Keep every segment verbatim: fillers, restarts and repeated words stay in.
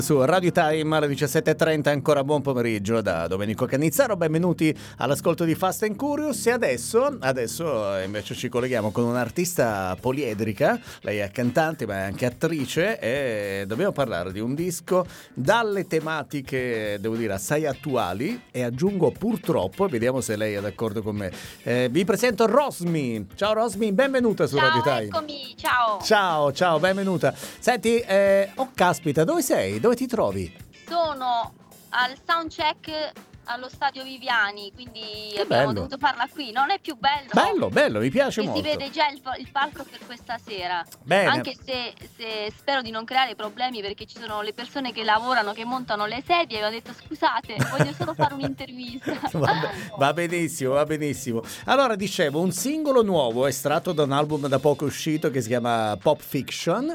Su Radio Time alle diciassette e trenta, ancora buon pomeriggio da Domenico Cannizzaro, benvenuti all'ascolto di Fast and Curious. E adesso, adesso invece ci colleghiamo con un'artista poliedrica, lei è cantante ma è anche attrice e dobbiamo parlare di un disco dalle tematiche, devo dire, assai attuali e aggiungo purtroppo, vediamo se lei è d'accordo con me. Eh, vi presento Rosmi. Ciao Rosmi, benvenuta su ciao, Radio Time. Eccomi, ciao. Ciao, ciao, benvenuta. Senti, eh, oh caspita, dove sei? Dove ti trovi? Sono al soundcheck allo Stadio Viviani, quindi che abbiamo bello. dovuto farla qui. Non è più bello? Bello, bello, mi piace che molto. Si vede già il, il palco per questa sera. Bene. Anche se, se spero di non creare problemi, perché ci sono le persone che lavorano, che montano le sedie e ho detto scusate, voglio solo fare un'intervista. va, va benissimo, va benissimo. Allora, dicevo, un singolo nuovo estratto da un album da poco uscito che si chiama Pop Fiction.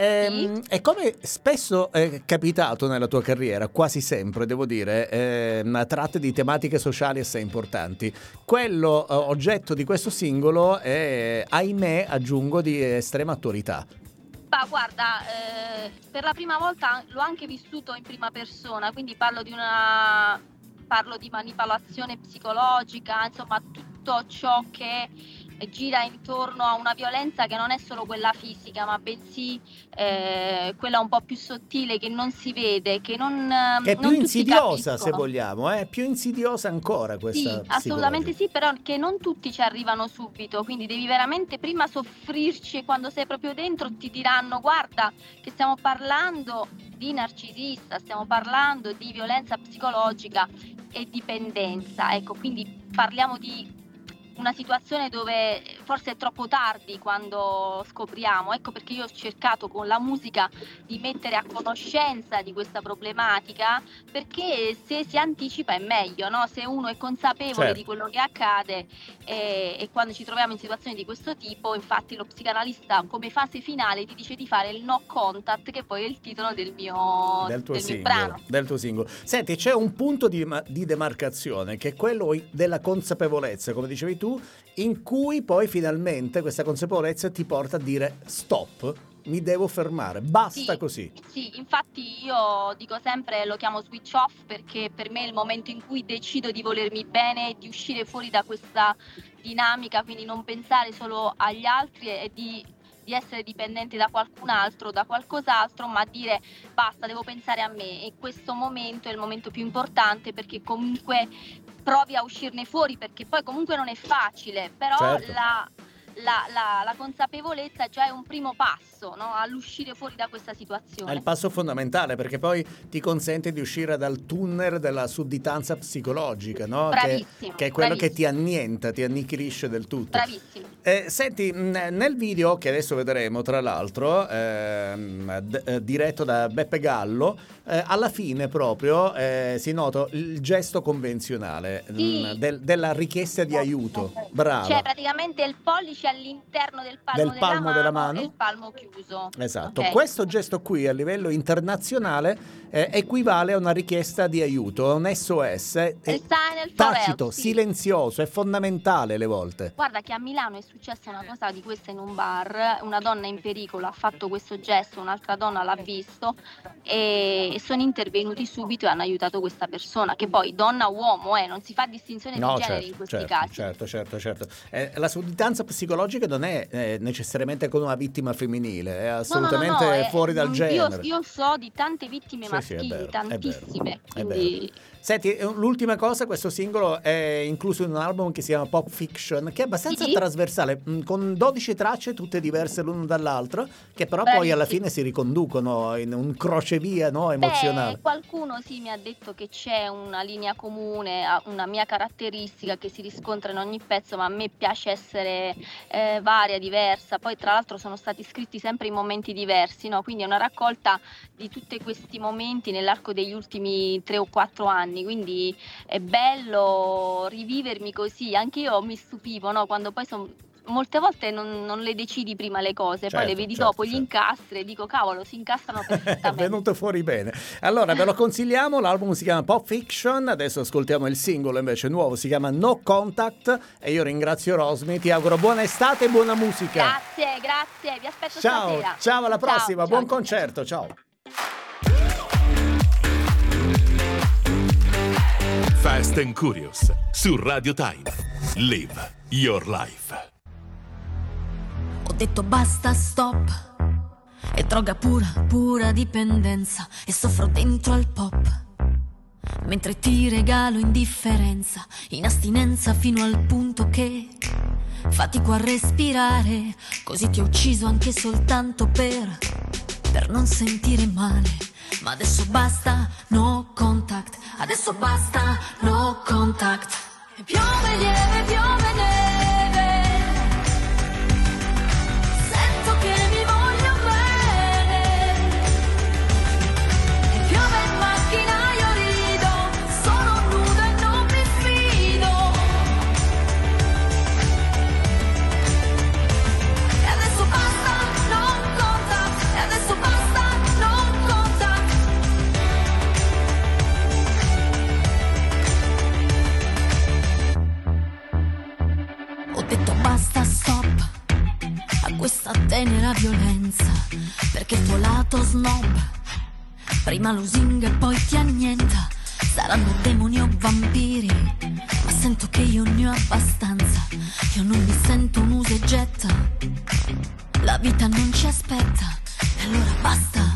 E, sì. e come spesso è capitato nella tua carriera, quasi sempre devo dire, eh, tratte di tematiche sociali assai importanti. Quello eh, oggetto di questo singolo è, ahimè, aggiungo, di estrema attualità. Ma guarda, eh, per la prima volta l'ho anche vissuto in prima persona, quindi parlo di una parlo di manipolazione psicologica, insomma tutto ciò che gira intorno a una violenza che non è solo quella fisica, ma bensì eh, quella un po' più sottile, che non si vede, che non che è più non insidiosa, se vogliamo, è eh? più insidiosa ancora questa. Sì, assolutamente sì, però che non tutti ci arrivano subito, quindi devi veramente prima soffrirci e quando sei proprio dentro ti diranno guarda che stiamo parlando di narcisista, stiamo parlando di violenza psicologica e dipendenza, ecco, quindi parliamo di una situazione dove forse è troppo tardi quando scopriamo, ecco perché io ho cercato con la musica di mettere a conoscenza di questa problematica, perché se si anticipa è meglio, no? Se uno è consapevole certo. di quello che accade e, e quando ci troviamo in situazioni di questo tipo, infatti lo psicanalista come fase finale ti dice di fare il no contact, che poi è il titolo del mio, del tuo del singolo, mio brano. Del tuo singolo. Senti, c'è un punto di, di demarcazione che è quello della consapevolezza, come dicevi tu, in cui poi finalmente questa consapevolezza ti porta a dire stop, mi devo fermare, basta sì, così. Sì, infatti io dico sempre, lo chiamo switch off, perché per me è il momento in cui decido di volermi bene, di uscire fuori da questa dinamica, quindi non pensare solo agli altri e di di essere dipendente da qualcun altro, da qualcos'altro, ma dire basta, devo pensare a me, e questo momento è il momento più importante, perché comunque provi a uscirne fuori, perché poi comunque non è facile, però certo. la, la, la, la consapevolezza già è un primo passo, no? All'uscire fuori da questa situazione. È il passo fondamentale, perché poi ti consente di uscire dal tunnel della sudditanza psicologica, no? Bravissimo, che, che è quello bravissimo. che ti annienta, ti annichilisce del tutto. Bravissimo. Eh, senti, nel video che adesso vedremo, tra l'altro, ehm, d- diretto da Beppe Gallo, eh, alla fine proprio eh, si nota il gesto convenzionale sì. mh, del, della richiesta di aiuto. Brava. Cioè praticamente il pollice all'interno del palmo, del palmo della, della mano, mano e il palmo chiuso. Esatto. Okay. Questo gesto qui a livello internazionale eh, equivale a una richiesta di aiuto, a un S O S eh, tacito, sì. silenzioso, è fondamentale le volte. Guarda che a Milano è successa una cosa di questa in un bar, una donna in pericolo ha fatto questo gesto, un'altra donna l'ha visto e sono intervenuti subito e hanno aiutato questa persona, che poi donna o uomo, eh, non si fa distinzione no, di genere certo, in questi certo, casi. Certo, certo, certo. Eh, la sudditanza psicologica non è eh, necessariamente con una vittima femminile, è assolutamente no, no, no, fuori è, dal io, genere. Io so di tante vittime sì, maschili, sì, è vero, tantissime, è vero, quindi... è vero. Senti, l'ultima cosa, questo singolo è incluso in un album che si chiama Pop Fiction, che è abbastanza sì. trasversale, con dodici tracce tutte diverse l'una dall'altra, che però Beh, poi alla sì. fine si riconducono in un crocevia, no, emozionale. Beh, qualcuno sì mi ha detto che c'è una linea comune, una mia caratteristica che si riscontra in ogni pezzo, ma a me piace essere eh, varia, diversa. Poi tra l'altro sono stati scritti sempre in momenti diversi, no? Quindi è una raccolta di tutti questi momenti nell'arco degli ultimi tre o quattro anni. Quindi è bello rivivermi così, anche io mi stupivo, no? Quando poi sono molte volte non, non le decidi prima le cose, certo, poi le vedi certo, dopo, certo. gli incastri e dico cavolo, si incastrano perfettamente. È venuto fuori bene. Allora ve lo consigliamo, l'album si chiama Pop Fiction, adesso ascoltiamo il singolo invece nuovo, si chiama No Contact e io ringrazio Rosmi, ti auguro buona estate e buona musica. Grazie, grazie, vi aspetto ciao, stasera. Ciao, alla prossima, ciao, buon ciao, concerto, ciao. ciao. Fast and Curious su Radio Time. Live your life. Ho detto basta, stop. È droga pura, pura dipendenza. E soffro dentro al pop. Mentre ti regalo indifferenza, in astinenza fino al punto che fatico a respirare. Così ti ho ucciso anche soltanto per Per non sentire male. Ma adesso basta, no contact. Adesso basta, no contact. E piove lieve, piove neve. Sento che mi voglio bene. E piove in macchina, io rido. Sono nuda e non mi fido. E adesso basta, no contact. E adesso basta, no contact. Ho detto basta, stop a questa tenera violenza, perché il tuo lato snob prima lusinga e poi ti annienta. Saranno demoni o vampiri, ma sento che io ne ho abbastanza. Io non mi sento un usa e getta. La vita non ci aspetta, e allora basta.